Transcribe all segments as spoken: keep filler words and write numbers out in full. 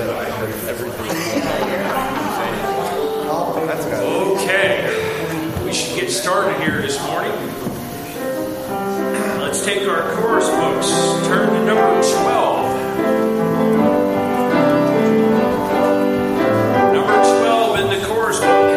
Okay, we should get started here this morning. Let's take our chorus books, turn to number twelve. Number twelve in the chorus book.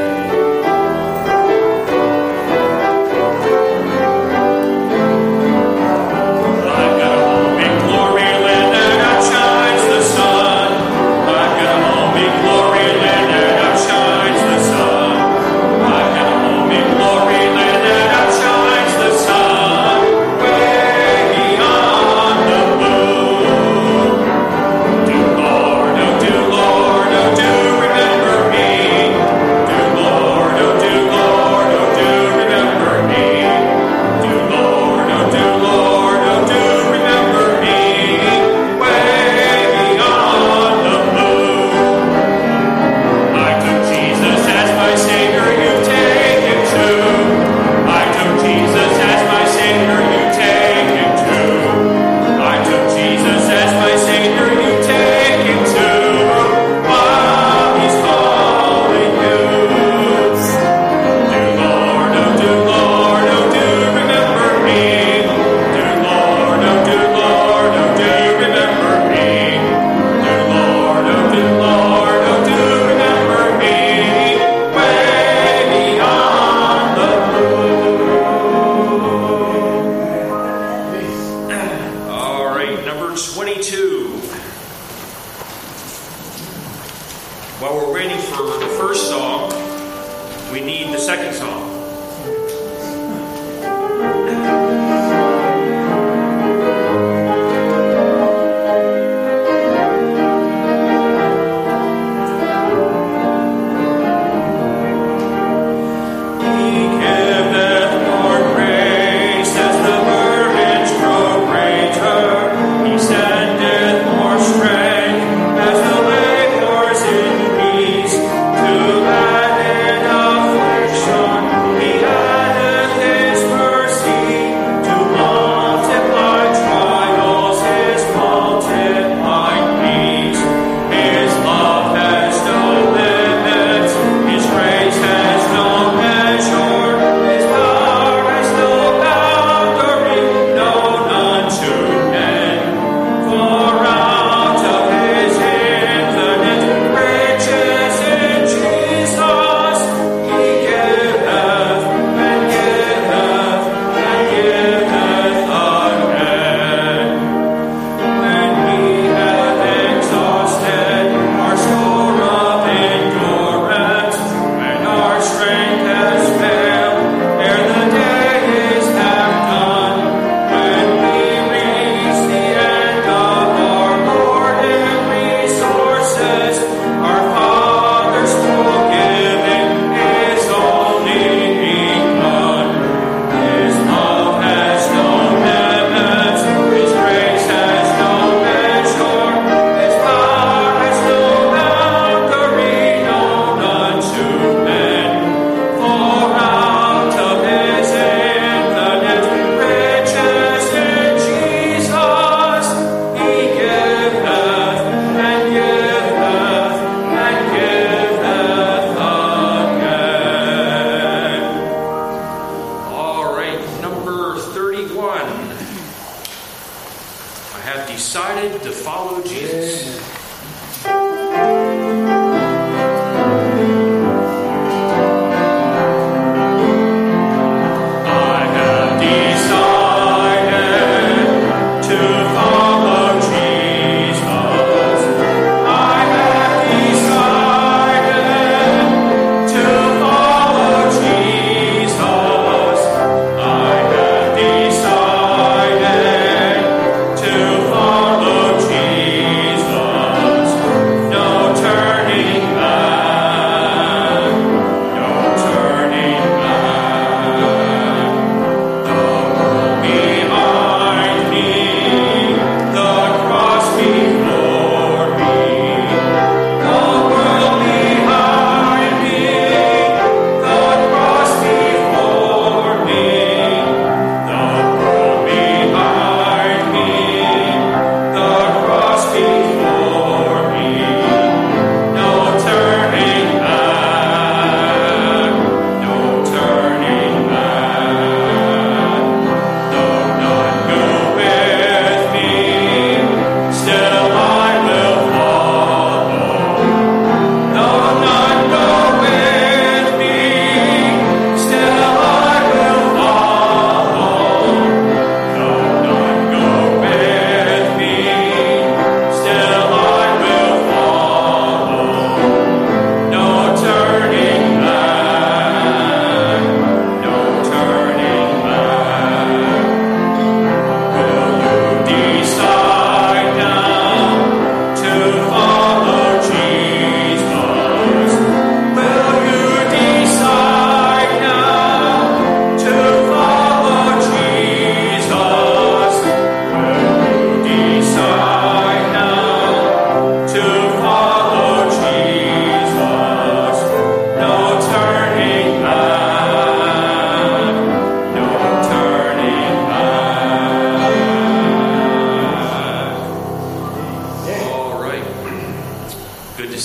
No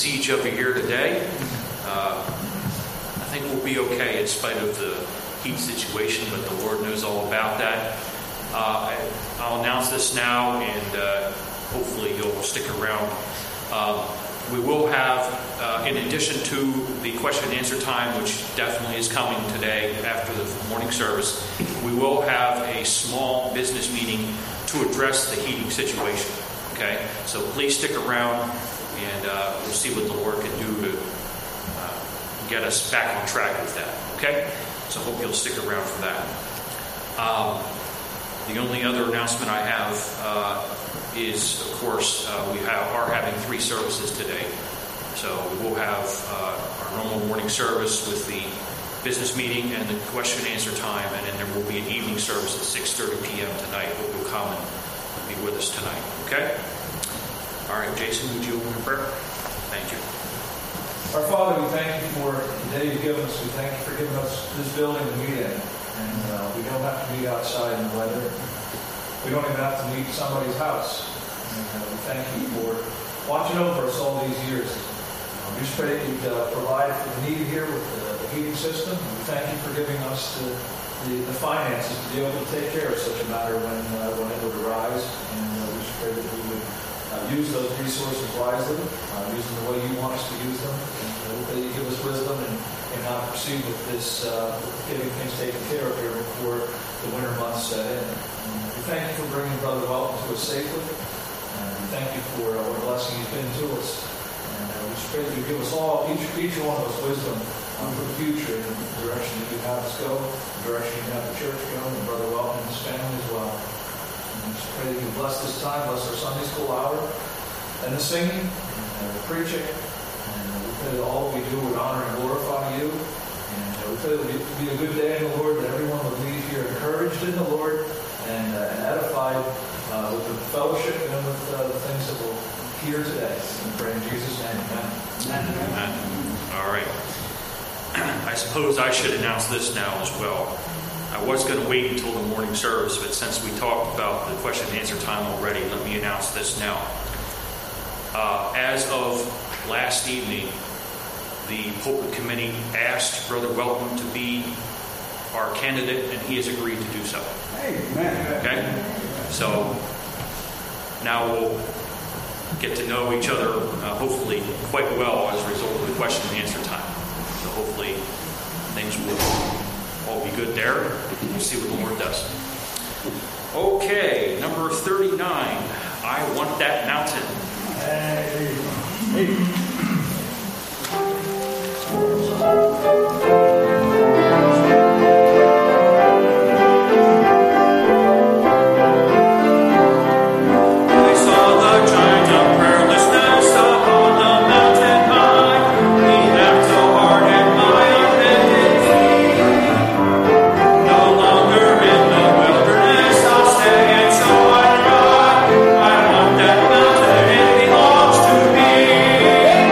see each other here today. Uh, I think we'll be okay in spite of the heat situation, but the Lord knows all about that. Uh, I, I'll announce this now, and uh, hopefully you'll stick around. Um, we will have, uh, in addition to the question and answer time, which definitely is coming today after the morning service, we will have a small business meeting to address the heating situation. Okay, so please stick around, and uh, we'll see what the Lord can do to uh, get us back on track with that. Okay, so hope you'll stick around for that. Um, The only other announcement I have uh, is, of course, uh, we have, are having three services today. So we will have uh, our normal morning service with the business meeting and the question and answer time, and then there will be an evening service at six thirty p.m. tonight. Hope you'll come and be with us tonight. Okay? All right, Jason, would you open a prayer? Thank you. Our Father, we thank you for the day you've given us. We thank you for giving us this building to meet in. And uh, we don't have to meet outside in the weather. We don't even have to meet somebody's house. And uh, we thank you for watching over us all these years. Uh, we just pray that you'd uh, provide for the need here with the, the heating system. And we thank you for giving us the, the, the finances to be able to take care of such a matter when, uh, when it would arise. And uh, we just pray that we would uh, use those resources wisely, uh, use them the way you want us to use them. And uh, that you give us wisdom and and not proceed with this, uh, getting things taken care of here before the winter months set in. And we thank you for bringing Brother Welton to us safely. And we thank you for uh, what a blessing he's been to us. And uh, we just pray that you give us all, each, each one of us, wisdom um, for the future in the direction that you have us go, the direction you have the church go, and Brother Welton and his family as well. And we just pray that you bless this time, bless our Sunday school hour, and the singing, and the preaching. We pray that all we do would honor and glorify you. And uh, we pray that it would be a good day in the Lord, that everyone would leave here encouraged in the Lord and, uh, and edified uh, with the fellowship and with uh, the things that we'll hear today. We pray in Jesus' name. Amen. Amen. Amen. All right. I suppose I should announce this now as well. I was going to wait until the morning service, but since we talked about the question and answer time already, let me announce this now. Uh, as of last evening, the pulpit committee asked Brother Welton to be our candidate, and he has agreed to do so. Amen. Okay? So now we'll get to know each other, uh, hopefully, quite well as a result of the question and answer time. So hopefully things will all be good there. We'll see what the Lord does. Okay, number thirty-nine. I Want That Mountain. Hey. Hey. I want that mountain, it belongs to me.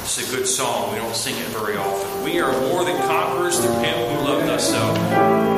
It's a good song. We don't sing it very often. We are more than conquerors through Him who loved us so.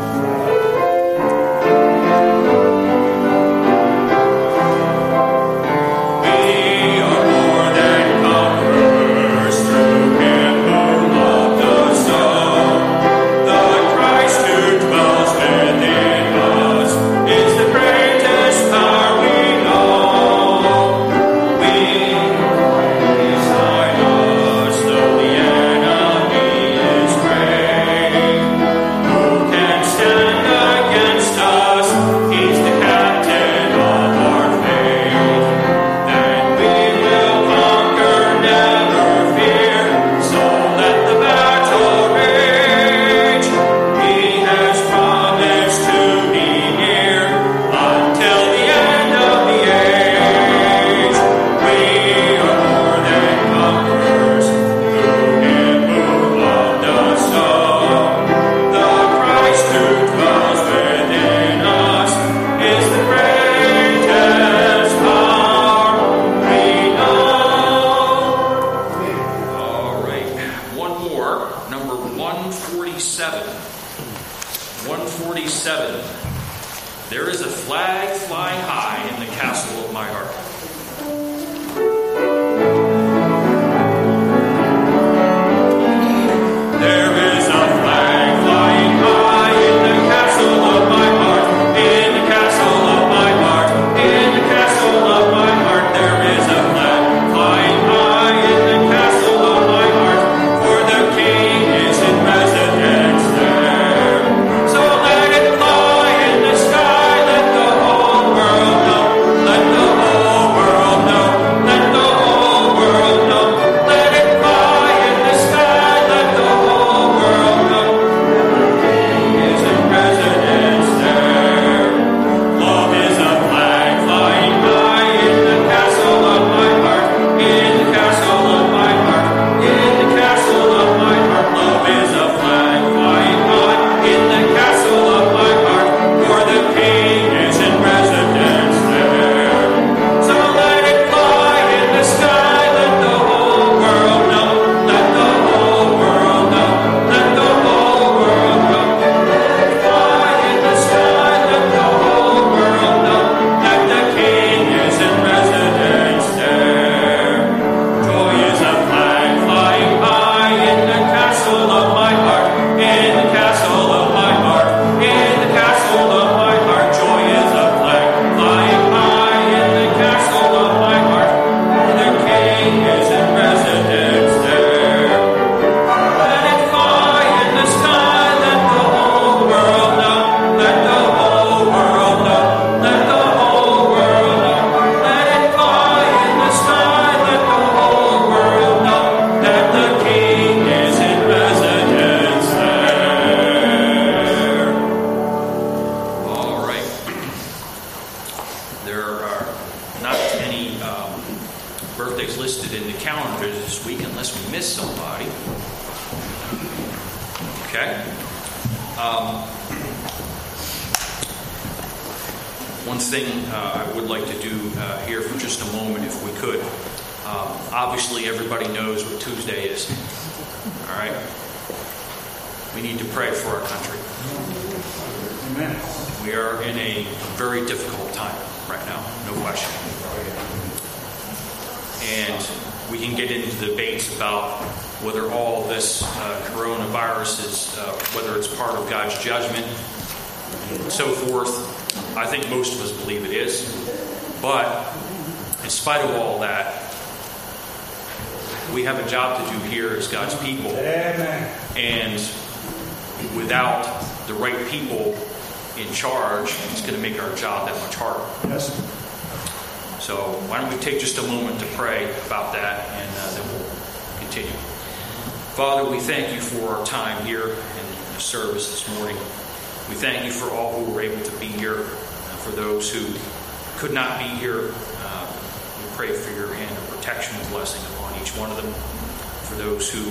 Father, we thank you for our time here in the service this morning. We thank you for all who were able to be here. Uh, for those who could not be here, uh, we pray for your hand of protection and blessing upon each one of them. For those who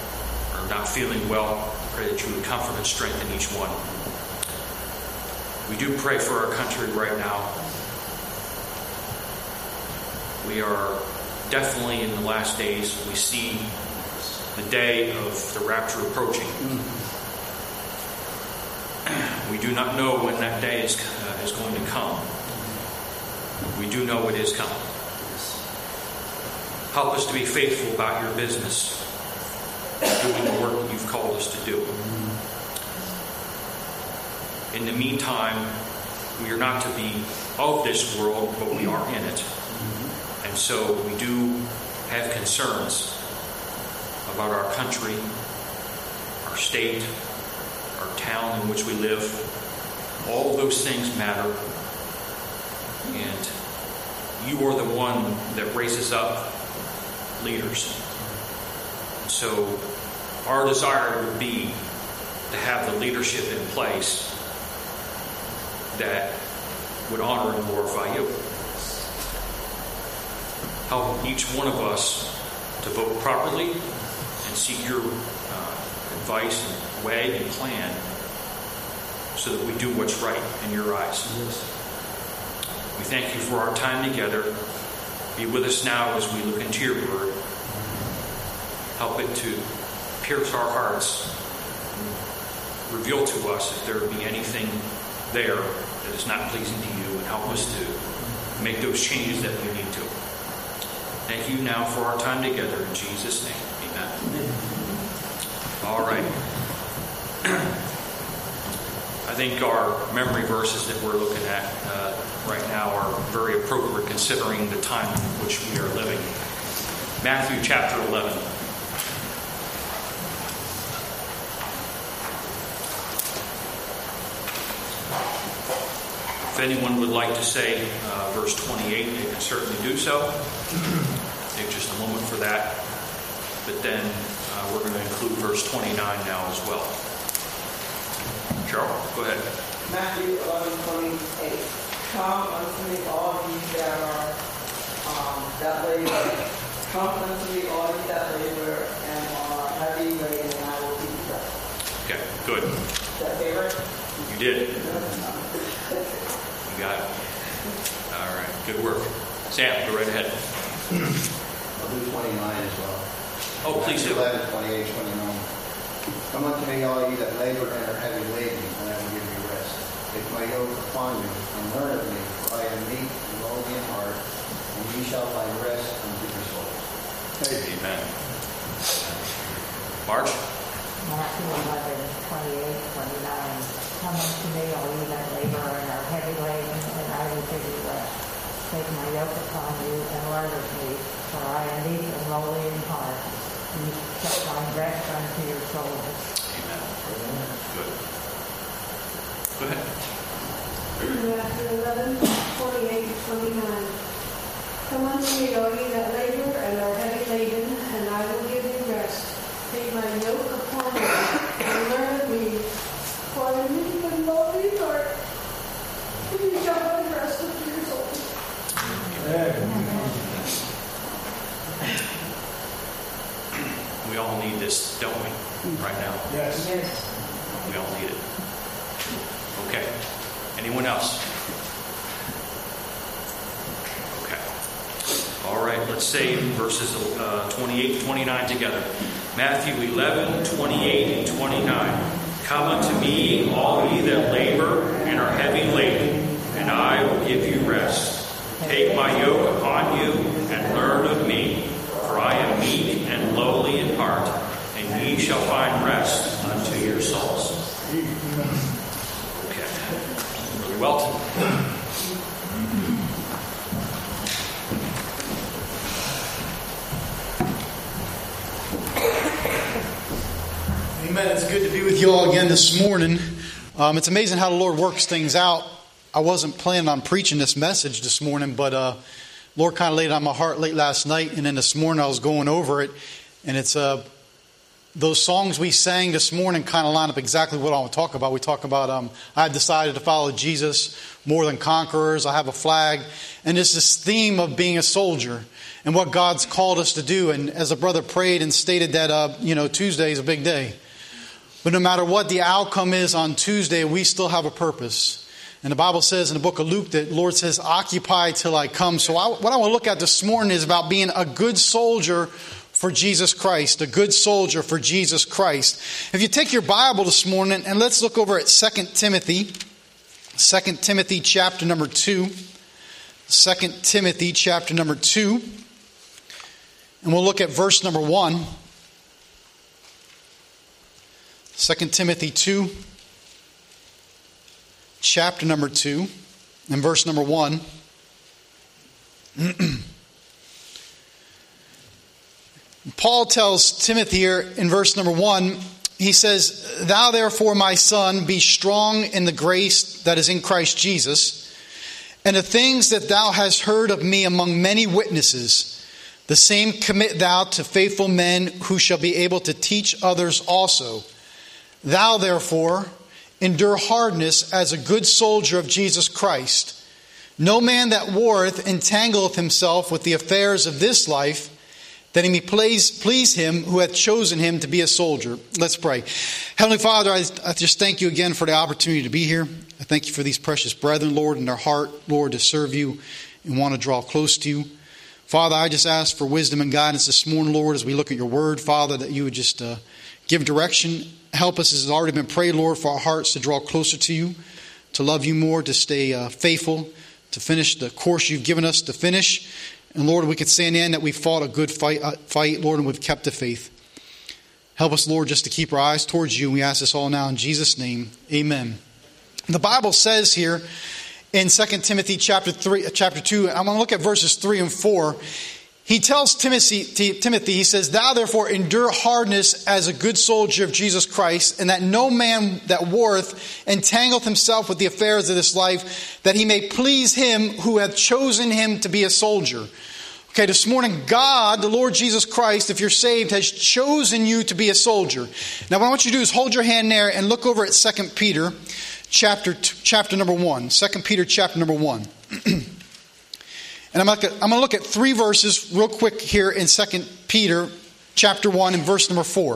are not feeling well, pray that you would comfort and strengthen each one. We do pray for our country right now. We are definitely in the last days we see the day of the rapture approaching. We do not know when that day is, uh, is going to come. We do know it is coming. Help us to be faithful about your business, doing the work that you've called us to do. In the meantime, we are not to be of this world, but we are in it. And so we do have concerns about our country, our state, our town in which we live. All of those things matter. And you are the one that raises up leaders. And so our desire would be to have the leadership in place that would honor and glorify you. Help each one of us to vote properly and seek your uh, advice and way and plan so that we do what's right in your eyes. Yes. We thank you for our time together. Be with us now as we look into your word. Help it to pierce our hearts and reveal to us if there be anything there that is not pleasing to you, and help us to make those changes that we need to. Thank you now for our time together. In Jesus' name, amen. All right. I think our memory verses that we're looking at uh, right now are very appropriate considering the time in which we are living. Matthew chapter eleven. If anyone would like to say uh, verse twenty-eight, they can certainly do so. Take just a moment for that. But then uh, we're going to include verse twenty-nine now as well. Cheryl, go ahead. Matthew eleven twenty-eight. Come unto me, all ye that are um, that labor. Come unto me, all ye that labor and are heavy laden, and I will give you rest. Okay, good. Is that favorite? You did. You got it. All right, good work. Sam, go right ahead. I'll do twenty-nine as well. Oh, please do. eleven, twenty-eight, twenty-nine. Come unto me, all ye that labor and are heavy laden, and I will give you rest. Take my yoke upon you, and learn of me, for I am meek and lowly in heart, and ye shall find rest unto your souls. Amen. March? Matthew eleven, twenty-eight, twenty-nine. Come unto me, all ye that labor and are heavy laden, and I will give you rest. Take my yoke upon you and learn of me, for I am meek and lowly in heart. You shall find rest unto your souls. Amen. Good. Go ahead. Matthew eleven, twenty-eight, twenty-nine. Come unto me, all ye that labor and are heavy laden, and I will give you rest. Take my yoke upon you and learn of me, for I am meek and lowly in heart, and you shall find rest unto your souls. We all need this, don't we? Right now. Yes. Yes. We all need it. Okay. Anyone else? Okay. All right, let's say verses uh, twenty-eight and twenty-nine together. Matthew eleven, twenty-eight and twenty-nine. Come unto me, all ye that labor and are heavy laden, and I will give you rest. Take my yoke upon you and learn of me, for I am meek and lowly in heart, and ye shall find rest unto your souls. Okay. Brother Welton. Amen. It's good to be with you all again this morning. Um, it's amazing how the Lord works things out. I wasn't planning on preaching this message this morning, but uh, Lord kind of laid it on my heart late last night, and then this morning I was going over it, and it's uh, those songs we sang this morning kind of line up exactly what I want to talk about. We talk about um, I've decided to follow Jesus, more than conquerors, I have a flag, and it's this theme of being a soldier and what God's called us to do. And as a brother prayed and stated that uh, you know Tuesday is a big day. But no matter what the outcome is on Tuesday, we still have a purpose. And the Bible says in the book of Luke that the Lord says, occupy till I come. So I, what I want to look at this morning is about being a good soldier for Jesus Christ. A good soldier for Jesus Christ. If you take your Bible this morning and let's look over at Second Timothy. Second Timothy chapter number two. Second Timothy chapter number two. And we'll look at verse number one. Second Timothy two. Chapter number two, and verse number one. Paul tells Timothy here in verse number one, he says, Thou therefore, my son, be strong in the grace that is in Christ Jesus, and the things that thou hast heard of me among many witnesses, the same commit thou to faithful men who shall be able to teach others also. Thou therefore, endure hardness as a good soldier of Jesus Christ. No man that warreth entangleth himself with the affairs of this life, that he may please, please him who hath chosen him to be a soldier. Let's pray. Heavenly Father, I, I just thank you again for the opportunity to be here. I thank you for these precious brethren, Lord, in their heart, Lord, to serve you and want to draw close to you. Father, I just ask for wisdom and guidance this morning, Lord, as we look at your word, Father, that you would just uh, give direction. Help us, as has already been prayed, Lord, for our hearts to draw closer to you, to love you more, to stay uh, faithful, to finish the course you've given us to finish. And Lord, we could say in the end that we fought a good fight, uh, fight, Lord, and we've kept the faith. Help us, Lord, just to keep our eyes towards you. We ask this all now in Jesus' name. Amen. The Bible says here in Second Timothy chapter three, chapter two, I'm going to look at verses three and four. He tells Timothy, Timothy, he says, Thou therefore endure hardness as a good soldier of Jesus Christ, and that no man that warreth entangleth himself with the affairs of this life, that he may please him who hath chosen him to be a soldier. Okay, this morning, God, the Lord Jesus Christ, if you're saved, has chosen you to be a soldier. Now, what I want you to do is hold your hand there and look over at Second Peter chapter two, chapter number one. Second Peter chapter number one. And I'm going to look at three verses real quick here in Second Peter chapter one and verse number four.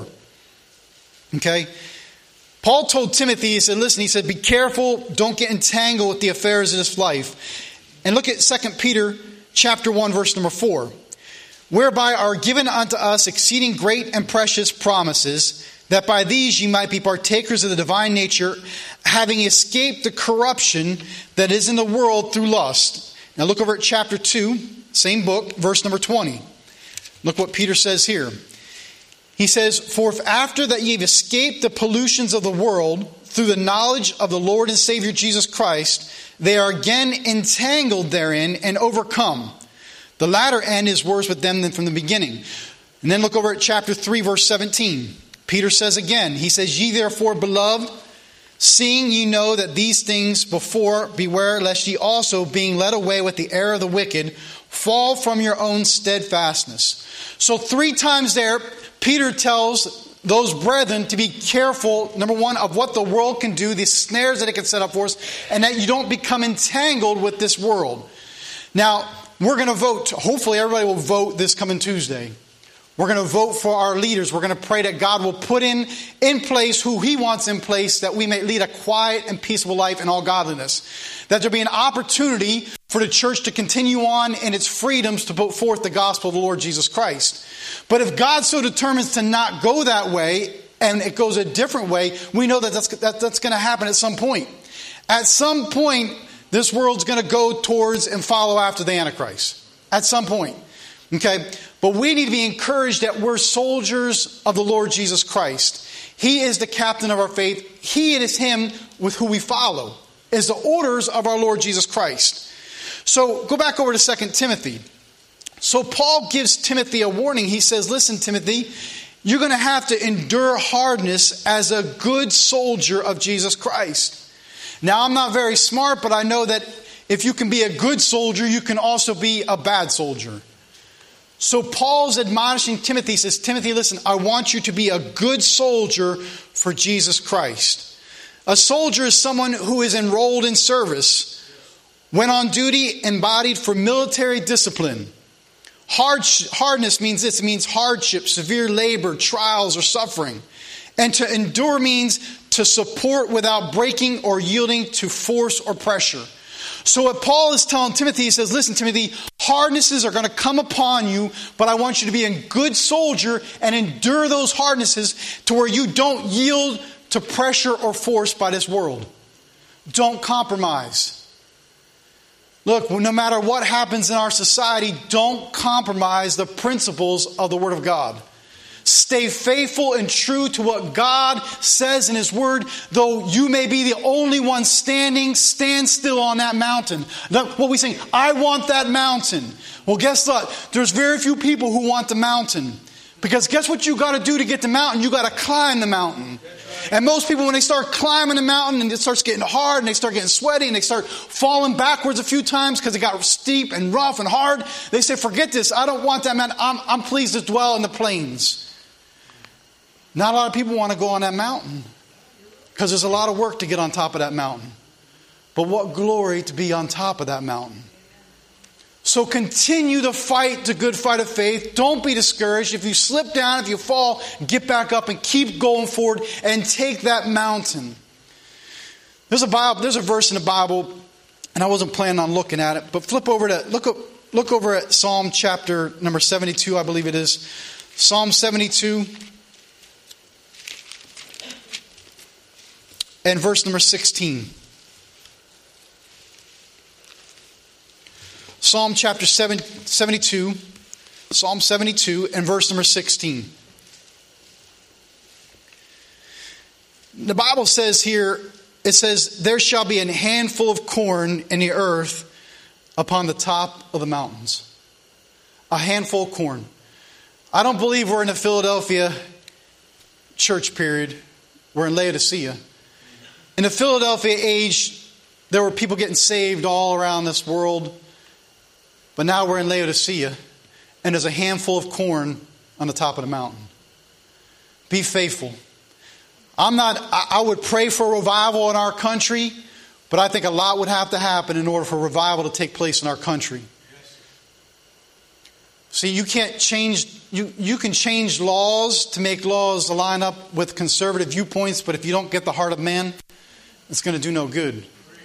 Okay? Paul told Timothy, he said, listen, he said, be careful, don't get entangled with the affairs of this life. And look at Second Peter chapter one, verse number four. Whereby are given unto us exceeding great and precious promises, that by these ye might be partakers of the divine nature, having escaped the corruption that is in the world through lust. Now look over at chapter two, same book, verse number twenty. Look what Peter says here. He says, For if after that ye have escaped the pollutions of the world through the knowledge of the Lord and Savior Jesus Christ, they are again entangled therein and overcome. The latter end is worse with them than from the beginning. And then look over at chapter three, verse seventeen. Peter says again, he says, Ye therefore, beloved, seeing ye know that these things before, beware lest ye also, being led away with the error of the wicked, fall from your own steadfastness. So three times there, Peter tells those brethren to be careful, number one, of what the world can do, the snares that it can set up for us, and that you don't become entangled with this world. Now, we're going to vote. Hopefully everybody will vote this coming Tuesday. We're going to vote for our leaders. We're going to pray that God will put in, in place who He wants in place, that we may lead a quiet and peaceful life in all godliness. That there be an opportunity for the church to continue on in its freedoms to put forth the gospel of the Lord Jesus Christ. But if God so determines to not go that way, and it goes a different way, we know that that's, that, that's going to happen at some point. At some point, this world's going to go towards and follow after the Antichrist. At some point. Okay? But we need to be encouraged that we're soldiers of the Lord Jesus Christ. He is the captain of our faith. He it is Him with who we follow. Is the orders of our Lord Jesus Christ. So go back over to Second Timothy. So Paul gives Timothy a warning. He says, listen, Timothy, you're going to have to endure hardness as a good soldier of Jesus Christ. Now, I'm not very smart, but I know that if you can be a good soldier, you can also be a bad soldier. So Paul's admonishing Timothy. He says, Timothy, listen, I want you to be a good soldier for Jesus Christ. A soldier is someone who is enrolled in service, when on duty, embodied for military discipline. Hard, hardness means this. It means hardship, severe labor, trials, or suffering. And to endure means to support without breaking or yielding to force or pressure. So what Paul is telling Timothy, he says, listen, Timothy, hardnesses are going to come upon you, but I want you to be a good soldier and endure those hardnesses to where you don't yield to pressure or force by this world. Don't compromise. Look, no matter what happens in our society, don't compromise the principles of the Word of God. Stay faithful and true to what God says in His Word. Though you may be the only one standing, stand still on that mountain. What we sing, I want that mountain. Well, guess what? There's very few people who want the mountain. Because guess what you got to do to get the mountain? You got to climb the mountain. And most people, when they start climbing the mountain and it starts getting hard and they start getting sweaty and they start falling backwards a few times because it got steep and rough and hard, they say, forget this. I don't want that mountain. I'm, I'm pleased to dwell in the plains. Not a lot of people want to go on that mountain because there's a lot of work to get on top of that mountain. But what glory to be on top of that mountain. So continue to fight the good fight of faith. Don't be discouraged. If you slip down, if you fall, get back up and keep going forward and take that mountain. There's a Bible, there's a verse in the Bible, and I wasn't planning on looking at it, but flip over to look up, look over at Psalm chapter number seventy-two, I believe it is. Psalm seventy-two. And verse number sixteen. Psalm chapter seven, seventy-two. Psalm seventy-two and verse number sixteen. The Bible says here, it says, there shall be a handful of corn in the earth upon the top of the mountains. A handful of corn. I don't believe we're in the Philadelphia church period. We're in Laodicea. In the Philadelphia age, there were people getting saved all around this world. But now we're in Laodicea, and there's a handful of corn on the top of the mountain. Be faithful. I'm not, I would pray for revival in our country, but I think a lot would have to happen in order for revival to take place in our country. See, you can't change, you, you can change laws to make laws line up with conservative viewpoints, but if you don't get the heart of man, it's going to do no good.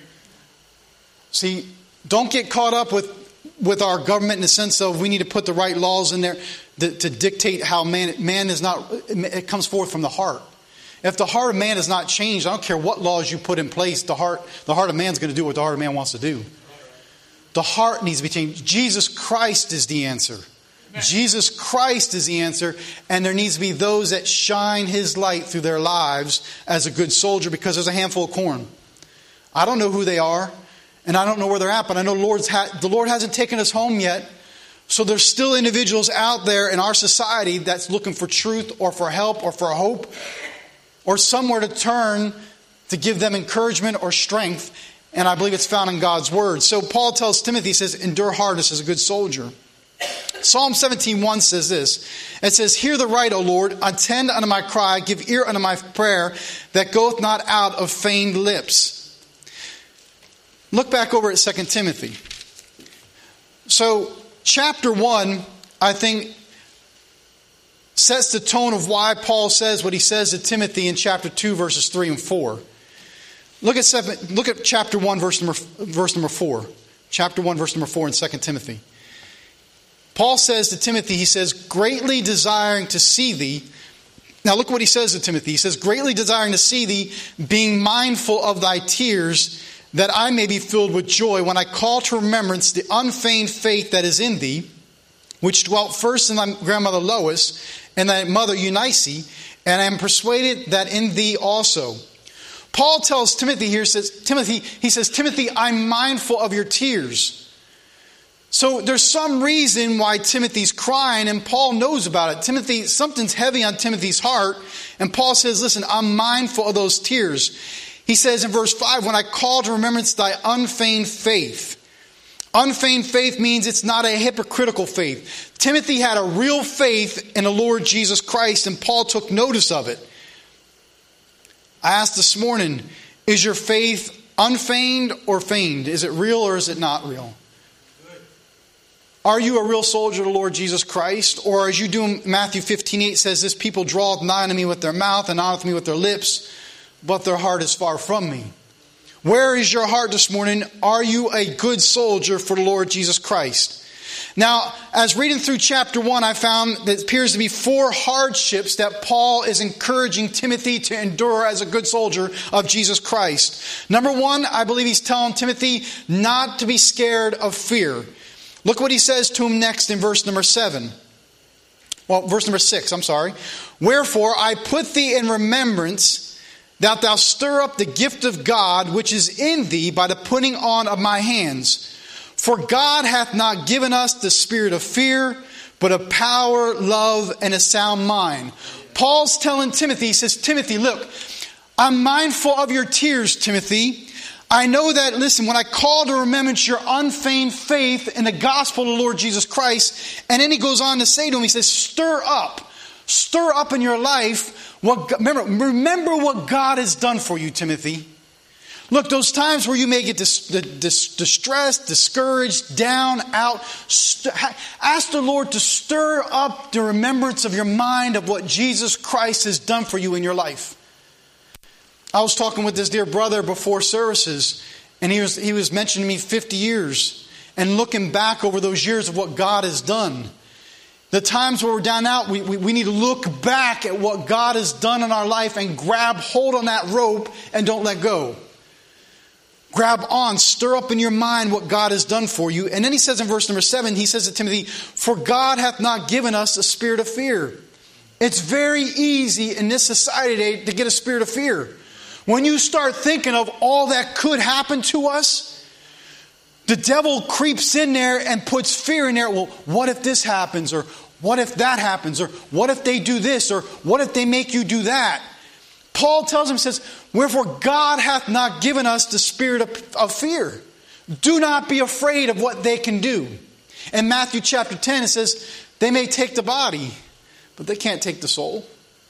See, don't get caught up with, with our government in the sense of we need to put the right laws in there to, to dictate how man, man is not, it comes forth from the heart. If the heart of man is not changed, I don't care what laws you put in place, the heart, the heart of man is going to do what the heart of man wants to do. The heart needs to be changed. Jesus Christ is the answer. Jesus Christ is the answer, and there needs to be those that shine His light through their lives as a good soldier, because there's a handful of corn. I don't know who they are, and I don't know where they're at, but I know Lord's ha- the Lord hasn't taken us home yet. So there's still individuals out there in our society that's looking for truth or for help or for hope or somewhere to turn to give them encouragement or strength, and I believe it's found in God's Word. So Paul tells Timothy, he says, endure hardness as a good soldier. Psalm seventeen one says this. It says, hear the right, O Lord, attend unto my cry, give ear unto my prayer, that goeth not out of feigned lips. Look back over at Second Timothy. So, chapter one, I think, sets the tone of why Paul says what he says to Timothy in chapter two, verses three and four. Look at seven, look at chapter one, verse number verse number four. Chapter one, verse number four in Second Timothy. Paul says to Timothy, he says, greatly desiring to see thee. Now look what he says to Timothy. He says, greatly desiring to see thee, being mindful of thy tears, that I may be filled with joy when I call to remembrance the unfeigned faith that is in thee, which dwelt first in thy grandmother Lois and thy mother Eunice, and I am persuaded that in thee also. Paul tells Timothy here, says Timothy, he says, Timothy, I'm mindful of your tears. So there's some reason why Timothy's crying, and Paul knows about it. Timothy, something's heavy on Timothy's heart, and Paul says, listen, I'm mindful of those tears. He says in verse five, when I call to remembrance thy unfeigned faith. Unfeigned faith means it's not a hypocritical faith. Timothy had a real faith in the Lord Jesus Christ, and Paul took notice of it. I asked this morning, is your faith unfeigned or feigned? Is it real or is it not real? Are you a real soldier of the Lord Jesus Christ? Or as you do in Matthew fifteen eight says, this people draweth nigh unto me with their mouth and honoreth me with their lips, but their heart is far from me. Where is your heart this morning? Are you a good soldier for the Lord Jesus Christ? Now, as reading through chapter one, I found that it appears to be four hardships that Paul is encouraging Timothy to endure as a good soldier of Jesus Christ. Number one, I believe he's telling Timothy not to be scared of fear. Look what he says to him next in verse number seven. Well, verse number six, I'm sorry. Wherefore I put thee in remembrance that thou stir up the gift of God which is in thee by the putting on of my hands. For God hath not given us the spirit of fear, but of power, love, and a sound mind. Paul's telling Timothy, he says, Timothy, look, I'm mindful of your tears, Timothy. I know that, listen, when I call to remembrance your unfeigned faith in the gospel of the Lord Jesus Christ, and then he goes on to say to him, he says, stir up, stir up in your life. What, remember, remember what God has done for you, Timothy. Look, those times where you may get dis- dis- distressed, discouraged, down, out, st- ask the Lord to stir up the remembrance of your mind of what Jesus Christ has done for you in your life. I was talking with this dear brother before services, and he was he was mentioning to me fifty years, and looking back over those years of what God has done. The times where we're down out, we, we, we need to look back at what God has done in our life and grab hold on that rope and don't let go. Grab on, stir up in your mind what God has done for you. And then he says in verse number seven, he says to Timothy, for God hath not given us a spirit of fear. It's very easy in this society today to get a spirit of fear. When you start thinking of all that could happen to us, the devil creeps in there and puts fear in there. Well, what if this happens? Or what if that happens? Or what if they do this? Or what if they make you do that? Paul tells him, says, wherefore God hath not given us the spirit of, of fear. Do not be afraid of what they can do. In Matthew chapter ten, it says, they may take the body, but they can't take the soul.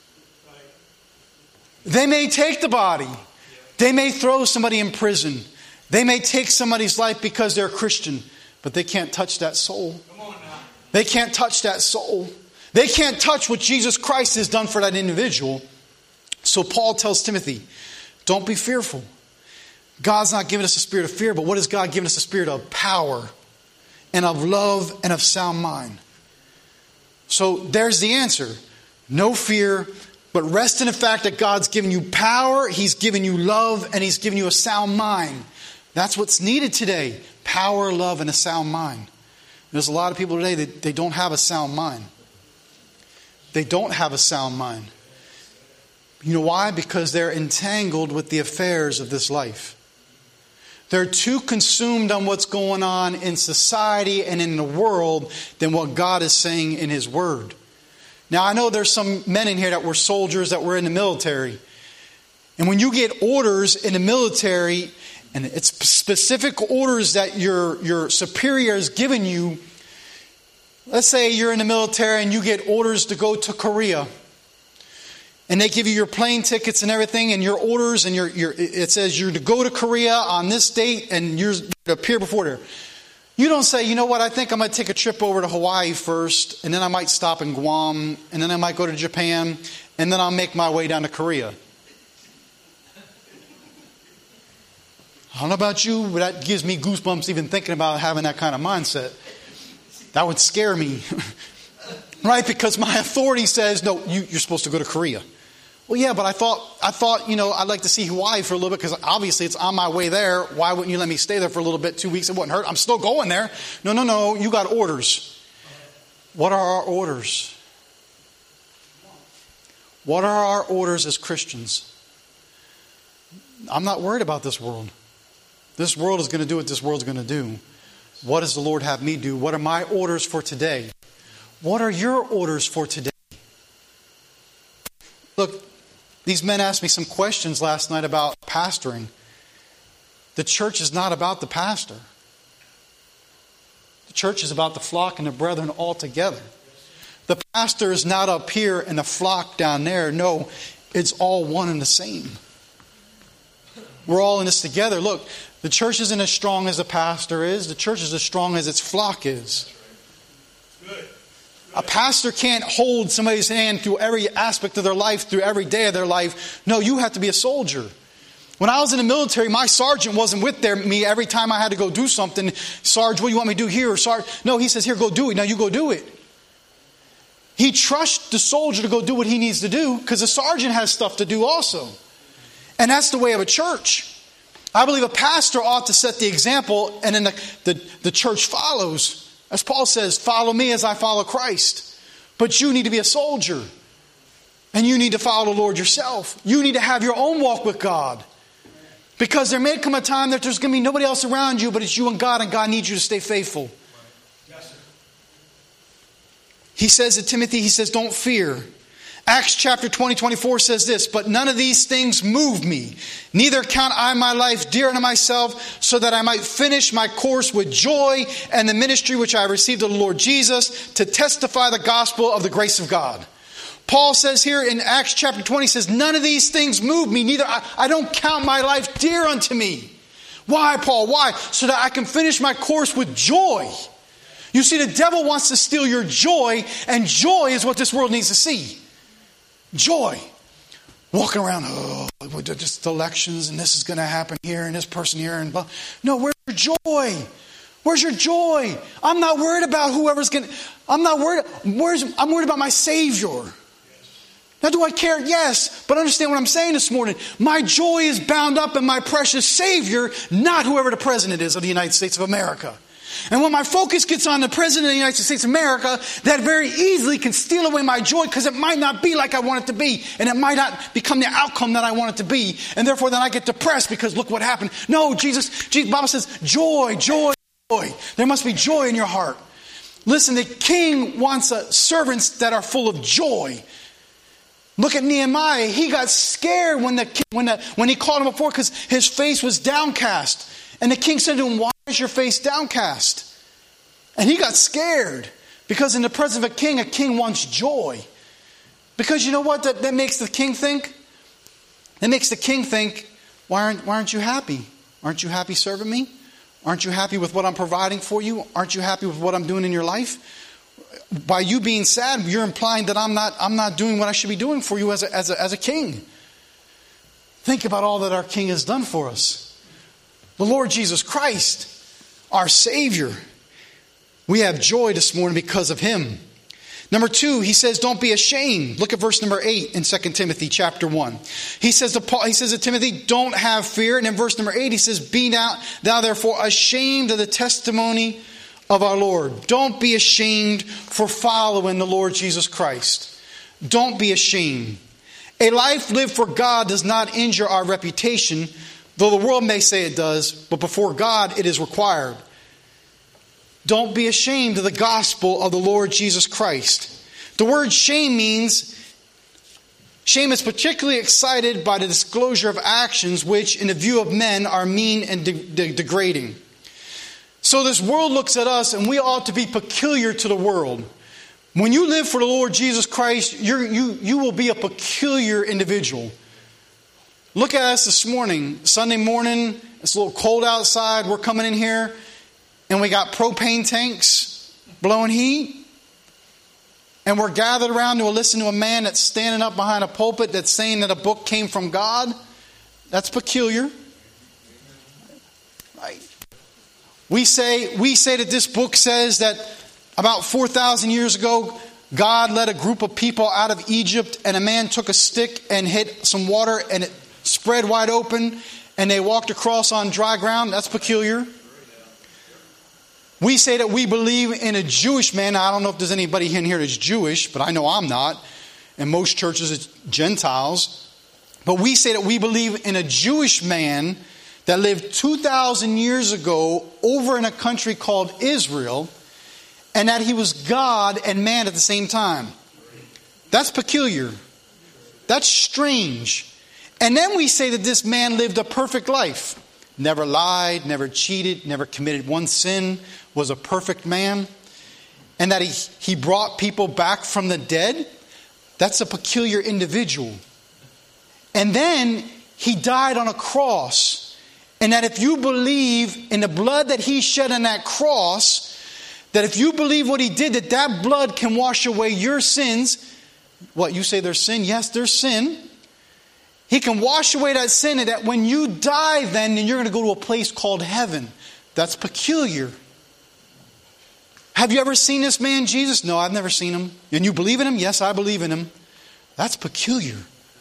They may take the body. They may throw somebody in prison. They may take somebody's life because they're a Christian, but they can't touch that soul. They can't touch that soul. They can't touch what Jesus Christ has done for that individual. So Paul tells Timothy, don't be fearful. God's not giving us a spirit of fear, but what has God given us? A spirit of power and of love and of sound mind. So there's the answer. No fear, but rest in the fact that God's given you power, He's given you love, and He's given you a sound mind. That's what's needed today. Power, love, and a sound mind. There's a lot of people today that they don't have a sound mind. They don't have a sound mind. You know why? Because they're entangled with the affairs of this life. They're too consumed on what's going on in society and in the world than what God is saying in His Word. Now, I know there's some men in here that were soldiers, that were in the military. And when you get orders in the military, and it's specific orders that your, your superior has given you, let's say you're in the military and you get orders to go to Korea. And they give you your plane tickets and everything and your orders, and your, your it says you're to go to Korea on this date and you're to appear before there. You don't say, you know what, I think I'm going to take a trip over to Hawaii first, and then I might stop in Guam, and then I might go to Japan, and then I'll make my way down to Korea. I don't know about you, but that gives me goosebumps even thinking about having that kind of mindset. That would scare me. Right? Because my authority says, no, you, you're supposed to go to Korea. Well, yeah, but I thought, I thought, you know, I'd like to see Hawaii for a little bit because obviously it's on my way there. Why wouldn't you let me stay there for a little bit, two weeks? It wouldn't hurt. I'm still going there. No, no, no. You got orders. What are our orders? What are our orders as Christians? I'm not worried about this world. This world is going to do what this world's going to do. What does the Lord have me do? What are my orders for today? What are your orders for today? Look, these men asked me some questions last night about pastoring. The church is not about the pastor. The church is about the flock and the brethren all together. The pastor is not up here and the flock down there. No, it's all one and the same. We're all in this together. Look, the church isn't as strong as the pastor is. The church is as strong as its flock is. Good. A pastor can't hold somebody's hand through every aspect of their life, through every day of their life. No, you have to be a soldier. When I was in the military, my sergeant wasn't with there, me every time I had to go do something. Sarge, what do you want me to do here? Or Sarge, no, he says, here, go do it. Now you go do it. He trusts the soldier to go do what he needs to do because the sergeant has stuff to do also. And that's the way of a church. I believe a pastor ought to set the example, and then the, the, the church follows. As Paul says, follow me as I follow Christ. But you need to be a soldier. And you need to follow the Lord yourself. You need to have your own walk with God. Because there may come a time that there's going to be nobody else around you, but it's you and God, and God needs you to stay faithful. Yes, sir. He says to Timothy, he says, don't fear. Acts chapter twenty, twenty-four says this, but none of these things move me. Neither count I my life dear unto myself, so that I might finish my course with joy and the ministry which I received of the Lord Jesus to testify the gospel of the grace of God. Paul says here in Acts chapter twenty, says, none of these things move me. Neither I, I don't count my life dear unto me. Why, Paul? Why? So that I can finish my course with joy. You see, the devil wants to steal your joy, and joy is what this world needs to see. Joy. Walking around, oh, just elections, and this is going to happen here, and this person here, and blah. No, where's your joy? Where's your joy? I'm not worried about whoever's going to, I'm not worried, where's, I'm worried about my Savior. Now, do I care? Yes. But understand what I'm saying this morning. My joy is bound up in my precious Savior, not whoever the president is of the United States of America. And when my focus gets on the president of the United States of America, that very easily can steal away my joy because it might not be like I want it to be. And it might not become the outcome that I want it to be. And therefore then I get depressed because look what happened. No, Jesus, Jesus, the Bible says joy, joy, joy. There must be joy in your heart. Listen, the king wants uh, servants that are full of joy. Look at Nehemiah. He got scared when the when the, when he called him before because his face was downcast. And the king said to him, why is your face downcast? And he got scared because in the presence of a king, a king wants joy. Because you know what that, that makes the king think? That makes the king think, why aren't, why aren't you happy? Aren't you happy serving me? Aren't you happy with what I'm providing for you? Aren't you happy with what I'm doing in your life? By you being sad, you're implying that I'm not, I'm not doing what I should be doing for you as a, as a, as a king. Think about all that our king has done for us. The Lord Jesus Christ, our Savior. We have joy this morning because of Him. Number two, he says, don't be ashamed. Look at verse number eight in Second Timothy chapter one. He says to Paul, he says to Timothy, don't have fear. And in verse number eight, he says, be now, thou therefore ashamed of the testimony of our Lord. Don't be ashamed for following the Lord Jesus Christ. Don't be ashamed. A life lived for God does not injure our reputation, though the world may say it does, but before God it is required. Don't be ashamed of the gospel of the Lord Jesus Christ. The word shame means, shame is particularly excited by the disclosure of actions which, in the view of men, are mean and de- de- degrading. So this world looks at us and we ought to be peculiar to the world. When you live for the Lord Jesus Christ, you're, you, you will be a peculiar individual. Look at us this morning, Sunday morning. It's a little cold outside. We're coming in here and we got propane tanks blowing heat. And we're gathered around to listen to a man that's standing up behind a pulpit that's saying that a book came from God. That's peculiar. Right? We say, we say that this book says that about four thousand years ago, God led a group of people out of Egypt and a man took a stick and hit some water and it spread wide open and they walked across on dry ground. That's peculiar. We say that we believe in a Jewish man. Now, I don't know if there's anybody in here that's Jewish, but I know I'm not. In most churches, it's Gentiles. But we say that we believe in a Jewish man that lived two thousand years ago over in a country called Israel, and that he was God and man at the same time. That's peculiar. That's strange. And then we say that this man lived a perfect life. Never lied, never cheated, never committed one sin, was a perfect man. And that he, he brought people back from the dead. That's a peculiar individual. And then he died on a cross. And that if you believe in the blood that he shed on that cross, That if you believe what he did, that that blood can wash away your sins. What, you say there's sin? Yes, there's sin. He can wash away that sin, and that when you die then, then you're going to go to a place called heaven. That's peculiar. Have you ever seen this man, Jesus? No, I've never seen him. And you believe in him? Yes, I believe in him. That's peculiar.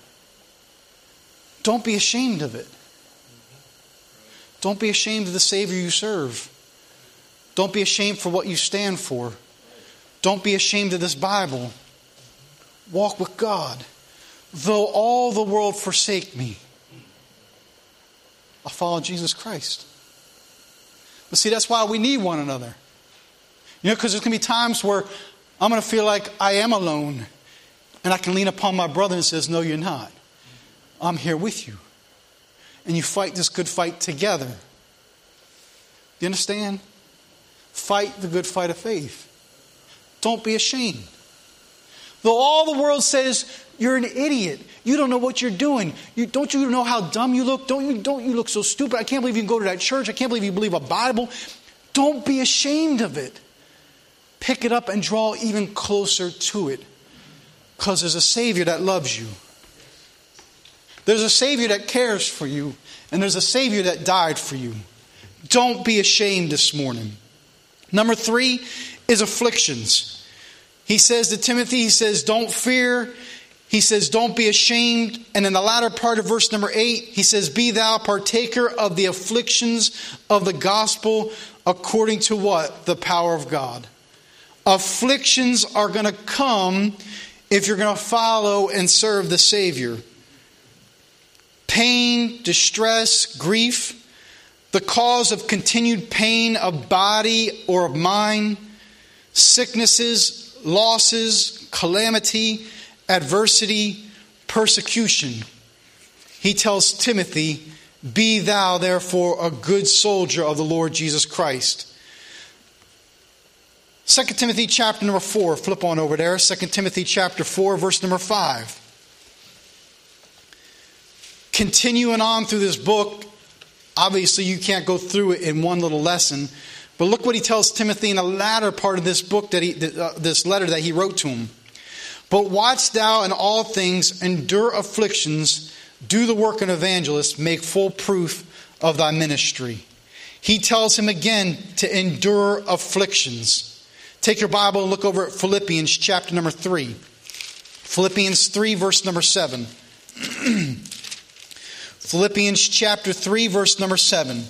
Don't be ashamed of it. Don't be ashamed of the Savior you serve. Don't be ashamed for what you stand for. Don't be ashamed of this Bible. Walk with God. Though all the world forsake me, I'll follow Jesus Christ. But see, that's why we need one another. You know, because there's going to be times where I'm going to feel like I am alone. And I can lean upon my brother and says, no, you're not. I'm here with you. And you fight this good fight together. Do you understand? Fight the good fight of faith. Don't be ashamed. Though all the world says you're an idiot, you don't know what you're doing. You, don't you know how dumb you look? Don't you, don't you look so stupid? I can't believe you can go to that church. I can't believe you believe a Bible. Don't be ashamed of it. Pick it up and draw even closer to it. Because there's a Savior that loves you. There's a Savior that cares for you. And there's a Savior that died for you. Don't be ashamed this morning. Number three is afflictions. He says to Timothy, he says, don't fear. He says, don't be ashamed. And in the latter part of verse number eight, he says, be thou partaker of the afflictions of the gospel according to what? The power of God. Afflictions are going to come if you're going to follow and serve the Savior. Pain, distress, grief, the cause of continued pain of body or of mind, sicknesses, losses, calamity, adversity, persecution. He tells Timothy, be thou therefore a good soldier of the Lord Jesus Christ. Second Timothy chapter number four, flip on over there. Second Timothy chapter four, verse number five. Continuing on through this book, obviously you can't go through it in one little lesson, but look what he tells Timothy in the latter part of this book, that he, uh, this letter that he wrote to him. But watch thou in all things, endure afflictions, do the work of an evangelist, make full proof of thy ministry. He tells him again to endure afflictions. Take your Bible and look over at Philippians chapter number three. Philippians three, verse number seven. Philippians chapter three, verse number seven.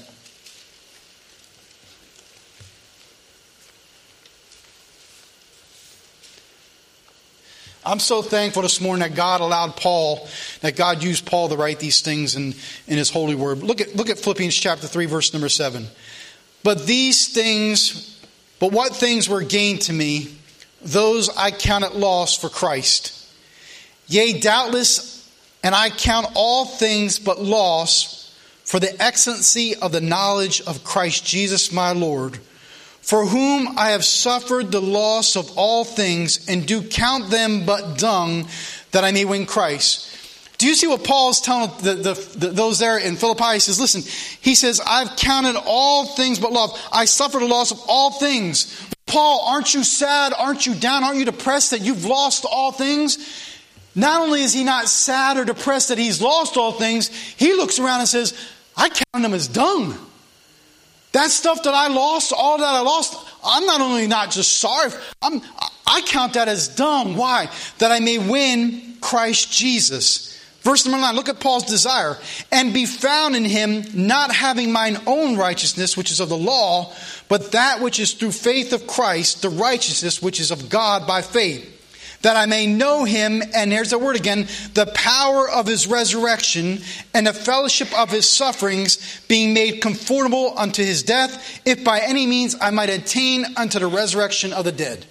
I'm so thankful this morning that God allowed Paul, that God used Paul to write these things in, in his holy word. Look at, look at Philippians chapter three, verse number seven. But these things... But what things were gained to me, those I counted loss for Christ. Yea, doubtless, and I count all things but loss for the excellency of the knowledge of Christ Jesus my Lord, for whom I have suffered the loss of all things, and do count them but dung, that I may win Christ. Do you see what Paul's telling the, the, the, those there in Philippi? He says, listen, he says, I've counted all things but loss. I suffered a loss of all things. Paul, aren't you sad? Aren't you down? Aren't you depressed that you've lost all things? Not only is he not sad or depressed that he's lost all things, he looks around and says, I count them as dung. That stuff that I lost, all that I lost, I'm not only not just sorry, I'm, I count that as dung. Why? That I may win Christ Jesus. Verse number nine, look at Paul's desire. And be found in him, not having mine own righteousness, which is of the law, but that which is through faith of Christ, the righteousness which is of God by faith. That I may know him, and there's the word again, the power of his resurrection, and the fellowship of his sufferings, being made conformable unto his death, if by any means I might attain unto the resurrection of the dead.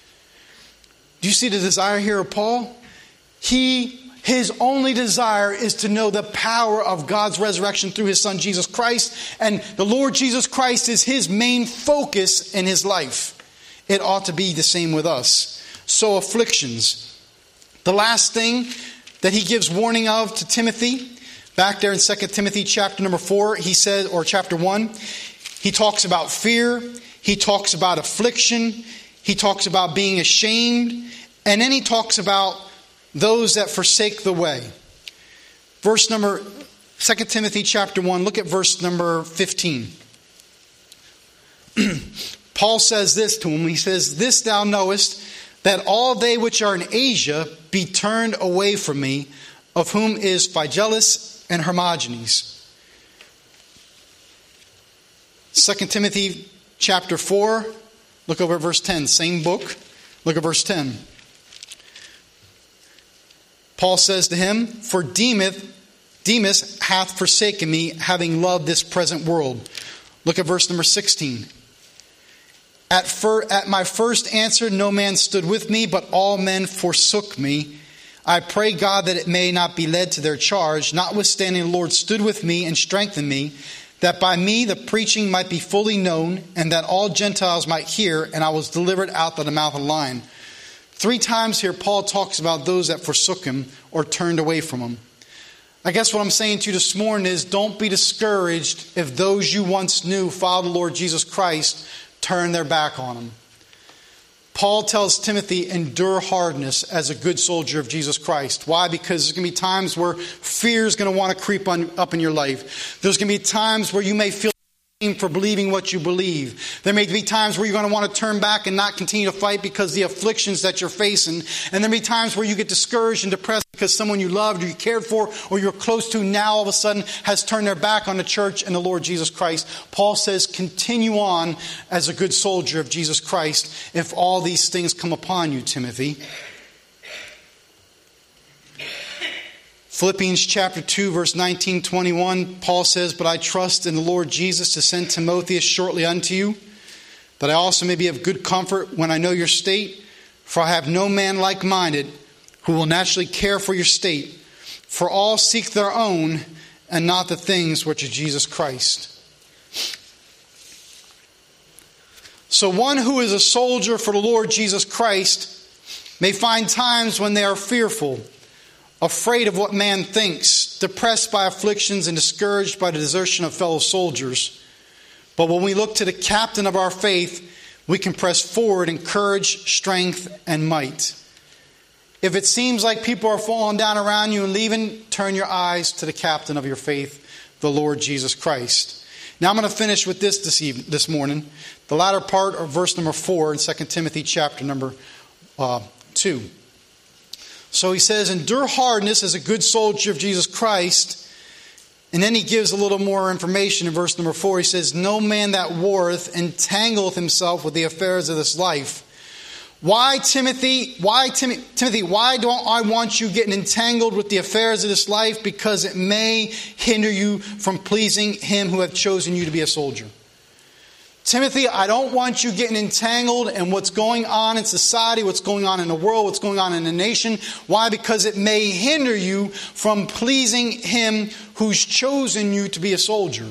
Do you see the desire here of Paul? He His only desire is to know the power of God's resurrection through his son Jesus Christ. And the Lord Jesus Christ is his main focus in his life. It ought to be the same with us. So afflictions. The last thing that he gives warning of to Timothy, back there in Second Timothy chapter number four, he said, or chapter one, he talks about fear. He talks about affliction. He talks about being ashamed. And then he talks about those that forsake the way. Verse number, Second Timothy chapter one, look at verse number fifteen. Paul says this to him. He says, "This thou knowest, that all they which are in Asia be turned away from me, of whom is Phygelus and Hermogenes." Second Timothy chapter four, look over at verse ten, same book. Look at verse ten. Paul says to him, "For Demas, Demas hath forsaken me, having loved this present world." Look at verse number sixteen. At, fir- at my first answer, no man stood with me, but all men forsook me. I pray God that it may not be led to their charge. Notwithstanding, the Lord stood with me and strengthened me, that by me the preaching might be fully known, and that all Gentiles might hear, and I was delivered out of the mouth of the lion. Three times here, Paul talks about those that forsook him or turned away from him. I guess what I'm saying to you this morning is, don't be discouraged if those you once knew followed the Lord Jesus Christ turn their back on him. Paul tells Timothy, endure hardness as a good soldier of Jesus Christ. Why? Because there's going to be times where fear is going to want to creep on, up in your life. There's going to be times where you may feel shame for believing what you believe. There may be times where you're going to want to turn back and not continue to fight because of the afflictions that you're facing. And there may be times where you get discouraged and depressed because someone you loved or you cared for or you're close to now all of a sudden has turned their back on the church and the Lord Jesus Christ. Paul says, continue on as a good soldier of Jesus Christ if all these things come upon you, Timothy. Philippians chapter two, verse nineteen, twenty-one, Paul says, "But I trust in the Lord Jesus to send Timotheus shortly unto you, that I also may be of good comfort when I know your state. For I have no man like-minded who will naturally care for your state. For all seek their own, and not the things which are Jesus Christ." So one who is a soldier for the Lord Jesus Christ may find times when they are fearful, afraid of what man thinks, depressed by afflictions, and discouraged by the desertion of fellow soldiers. But when we look to the captain of our faith, we can press forward in courage, strength, and might. If it seems like people are falling down around you and leaving, turn your eyes to the captain of your faith, the Lord Jesus Christ. Now I'm going to finish with this this, evening, this morning. The latter part of verse number four in Second Timothy chapter number uh, two. So he says, endure hardness as a good soldier of Jesus Christ. And then he gives a little more information in verse number four. He says, no man that warreth entangleth himself with the affairs of this life. Why, Timothy? Why, Tim- Timothy? Why don't I want you getting entangled with the affairs of this life? Because it may hinder you from pleasing him who hath chosen you to be a soldier. Timothy, I don't want you getting entangled in what's going on in society, what's going on in the world, what's going on in the nation. Why? Because it may hinder you from pleasing him who's chosen you to be a soldier.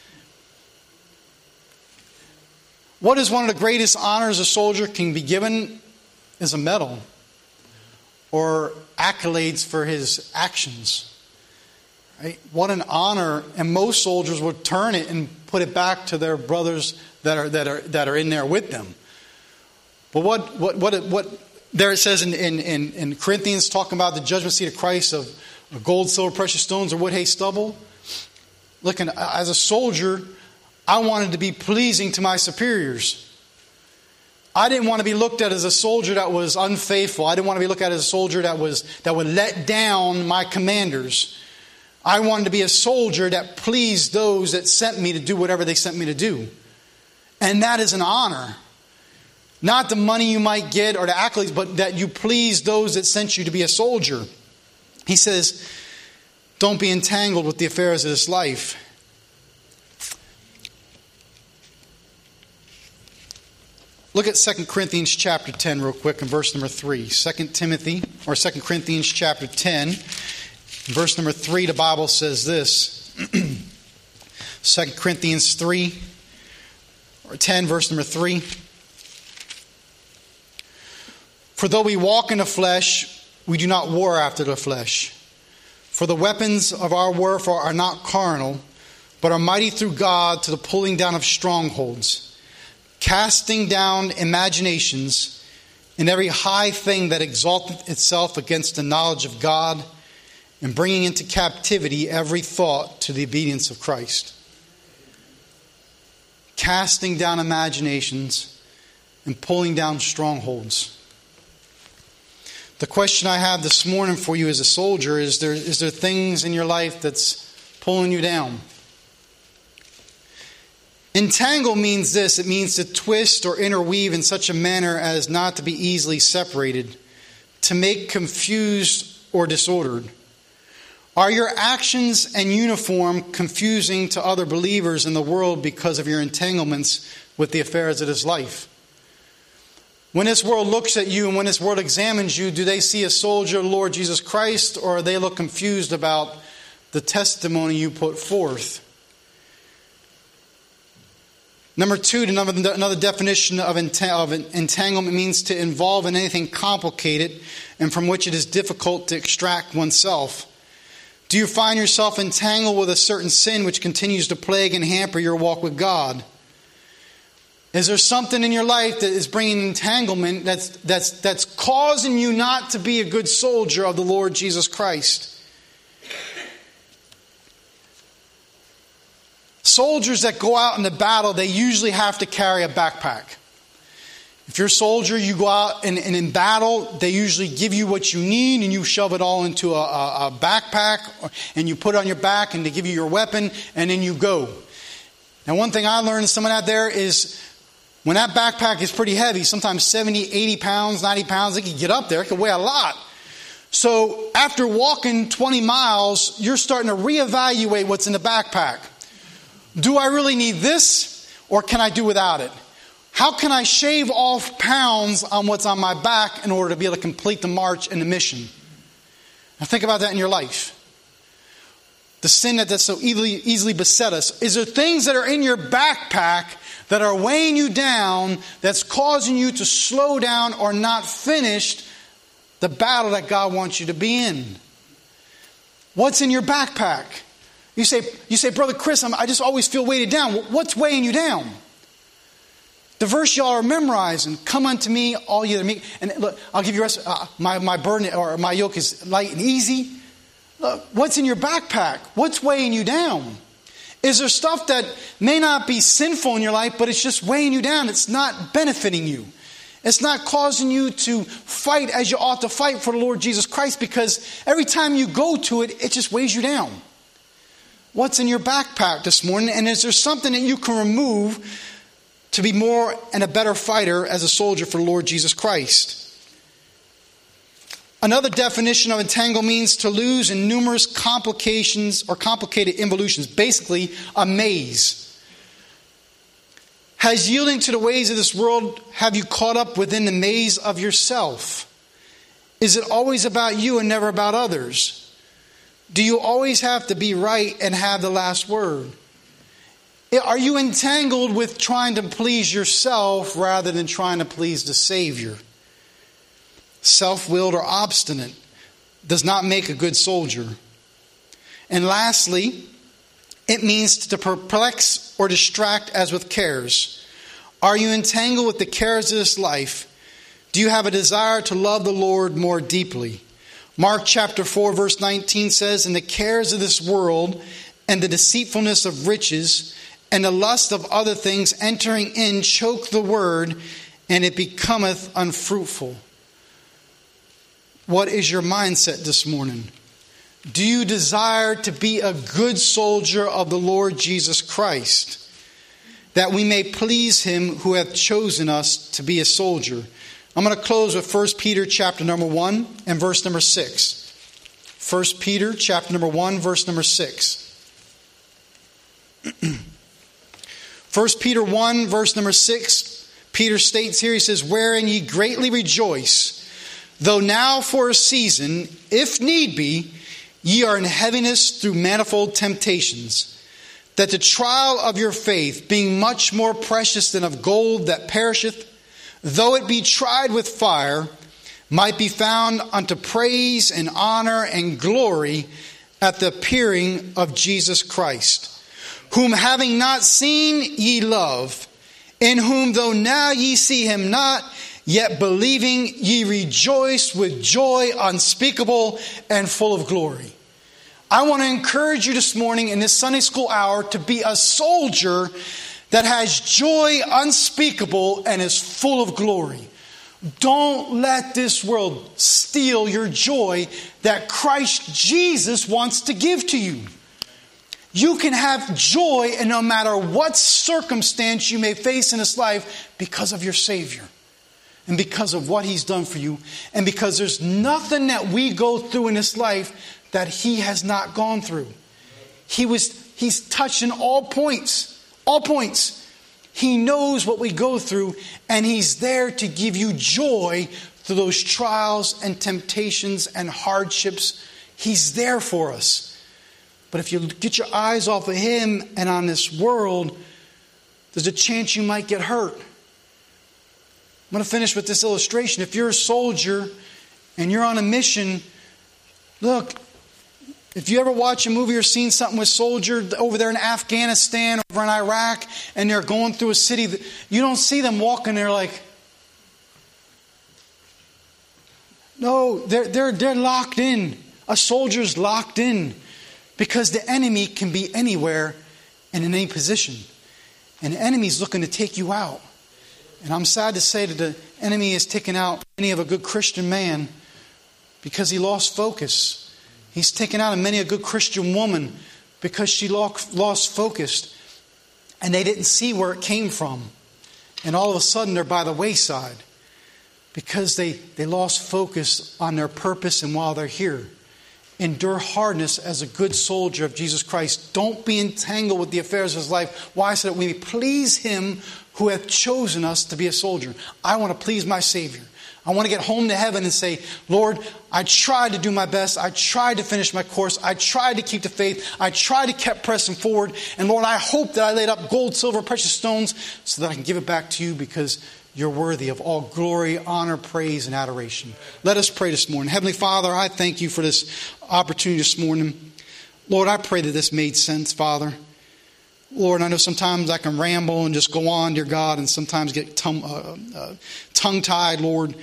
What is one of the greatest honors a soldier can be given is a medal or accolades for his actions. Right? What an honor, and most soldiers would turn it and put it back to their brothers that are that are that are in there with them. But what what what what there it says in in, in, in Corinthians, talking about the judgment seat of Christ of, of gold, silver, precious stones, or wood, hay, stubble. Looking as a soldier, I wanted to be pleasing to my superiors. I didn't want to be looked at as a soldier that was unfaithful. I didn't want to be looked at as a soldier that was that would let down my commanders. I wanted to be a soldier that pleased those that sent me to do whatever they sent me to do. And that is an honor. Not the money you might get or the accolades, but that you please those that sent you to be a soldier. He says, don't be entangled with the affairs of this life. Look at Second Corinthians chapter ten real quick in verse number three. Second Timothy, or Second Corinthians chapter ten. Verse number three, the Bible says this. Second Corinthians three, or ten, verse number three. For though we walk in the flesh, we do not war after the flesh. For the weapons of our warfare are not carnal, but are mighty through God to the pulling down of strongholds, casting down imaginations and every high thing that exalteth itself against the knowledge of God, and bringing into captivity every thought to the obedience of Christ. Casting down imaginations and pulling down strongholds. The question I have this morning for you as a soldier is there, is there things in your life that's pulling you down? Entangle means this. It means to twist or interweave in such a manner as not to be easily separated, to make confused or disordered. Are your actions and uniform confusing to other believers in the world because of your entanglements with the affairs of this life? When this world looks at you and when this world examines you, do they see a soldier of the Lord Jesus Christ, or are they look confused about the testimony you put forth? Number two, another definition of entanglement means to involve in anything complicated and from which it is difficult to extract oneself. Do you find yourself entangled with a certain sin which continues to plague and hamper your walk with God? Is there something in your life that is bringing entanglement that's, that's, that's causing you not to be a good soldier of the Lord Jesus Christ? Soldiers that go out into battle, they usually have to carry a backpack. If you're a soldier, you go out and, and in battle, they usually give you what you need and you shove it all into a, a, a backpack and you put it on your back and they give you your weapon and then you go. Now, one thing I learned as someone out there is when that backpack is pretty heavy, sometimes seventy, eighty pounds, ninety pounds, it can get up there. It can weigh a lot. So after walking twenty miles, you're starting to reevaluate what's in the backpack. Do I really need this, or can I do without it? How can I shave off pounds on what's on my back in order to be able to complete the march and the mission? Now think about that in your life. The sin that so easily, easily beset us. Is there things that are in your backpack that are weighing you down, that's causing you to slow down or not finish the battle that God wants you to be in? What's in your backpack? You say, you say, Brother Chris, I'm, I just always feel weighted down. What's weighing you down? The verse y'all are memorizing, come unto me, all you that are meek. And look, I'll give you rest. Uh, my, my burden or my yoke is light and easy. Look, what's in your backpack? What's weighing you down? Is there stuff that may not be sinful in your life, but it's just weighing you down? It's not benefiting you. It's not causing you to fight as you ought to fight for the Lord Jesus Christ, because every time you go to it, it just weighs you down. What's in your backpack this morning? And is there something that you can remove to be more and a better fighter as a soldier for the Lord Jesus Christ? Another definition of entangle means to lose in numerous complications or complicated involutions. Basically, a maze. Has yielding to the ways of this world, have you caught up within the maze of yourself? Is it always about you and never about others? Do you always have to be right and have the last word? Are you entangled with trying to please yourself rather than trying to please the Savior? Self-willed or obstinate does not make a good soldier. And lastly, it means to perplex or distract as with cares. Are you entangled with the cares of this life? Do you have a desire to love the Lord more deeply? Mark chapter four verse nineteen says, "And the cares of this world and the deceitfulness of riches and the lust of other things entering in choke the word, and it becometh unfruitful." What is your mindset this morning? Do you desire to be a good soldier of the Lord Jesus Christ, that we may please him who hath chosen us to be a soldier? I'm going to close with First Peter chapter number one and verse number six. First Peter chapter number one, verse number six. First Peter one, verse number six, Peter states here, he says, "Wherein ye greatly rejoice, though now for a season, if need be, ye are in heaviness through manifold temptations, that the trial of your faith, being much more precious than of gold that perisheth, though it be tried with fire, might be found unto praise and honor and glory at the appearing of Jesus Christ, whom having not seen ye love, in whom though now ye see him not, yet believing ye rejoice with joy unspeakable and full of glory. I want to encourage you this morning in this Sunday school hour to be a soldier that has joy unspeakable and is full of glory. Don't let this world steal your joy that Christ Jesus wants to give to you. You can have joy in no matter what circumstance you may face in this life because of your Savior and because of what He's done for you, and because there's nothing that we go through in this life that He has not gone through. He was, He's touching all points, all points. He knows what we go through, and He's there to give you joy through those trials and temptations and hardships. He's there for us. But if you get your eyes off of Him and on this world, there's a chance you might get hurt. I'm going to finish with this illustration. If you're a soldier and you're on a mission, look, if you ever watch a movie or seen something with soldiers over there in Afghanistan, over in Iraq, and they're going through a city, that you don't see them walking there like, no, they're, they're, they're locked in. A soldier's locked in. Because the enemy can be anywhere and in any position. And the enemy's looking to take you out. And I'm sad to say that the enemy has taken out many of a good Christian man because he lost focus. He's taken out many a good Christian woman because she lost focus. And they didn't see where it came from. And all of a sudden they're by the wayside. Because they, they lost focus on their purpose and while they're here. Endure hardness as a good soldier of Jesus Christ. Don't be entangled with the affairs of this life. Why? So that we may please Him who hath chosen us to be a soldier. I want to please my Savior. I want to get home to heaven and say, Lord, I tried to do my best. I tried to finish my course. I tried to keep the faith. I tried to keep pressing forward. And Lord, I hope that I laid up gold, silver, precious stones so that I can give it back to you because You're worthy of all glory, honor, praise, and adoration. Let us pray this morning. Heavenly Father, I thank You for this opportunity this morning. Lord, I pray that this made sense, Father. Lord, I know sometimes I can ramble and just go on, dear God, and sometimes get tongue, uh, uh, tongue-tied, Lord.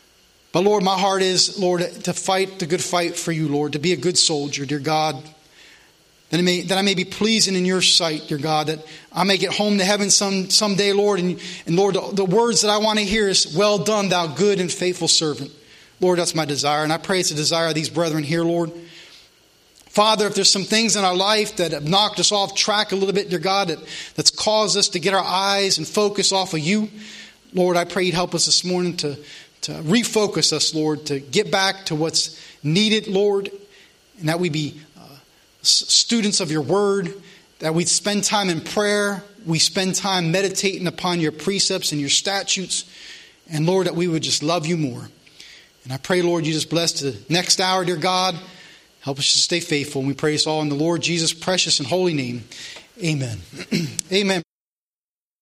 But Lord, my heart is, Lord, to fight the good fight for You, Lord, to be a good soldier, dear God. That I, may, that I may be pleasing in Your sight, dear God, that I may get home to heaven some someday, Lord. And, and Lord, the, the words that I want to hear is, well done, thou good and faithful servant. Lord, that's my desire. And I pray it's a desire of these brethren here, Lord. Father, if there's some things in our life that have knocked us off track a little bit, dear God, that, that's caused us to get our eyes and focus off of You, Lord, I pray You'd help us this morning to, to refocus us, Lord, to get back to what's needed, Lord, and that we be students of Your word, that we spend time in prayer, we spend time meditating upon Your precepts and Your statutes, and Lord, that we would just love You more. And I pray, Lord, You just bless the next hour, dear God. Help us to stay faithful. And we pray this all in the Lord Jesus' precious and holy name. Amen. Amen.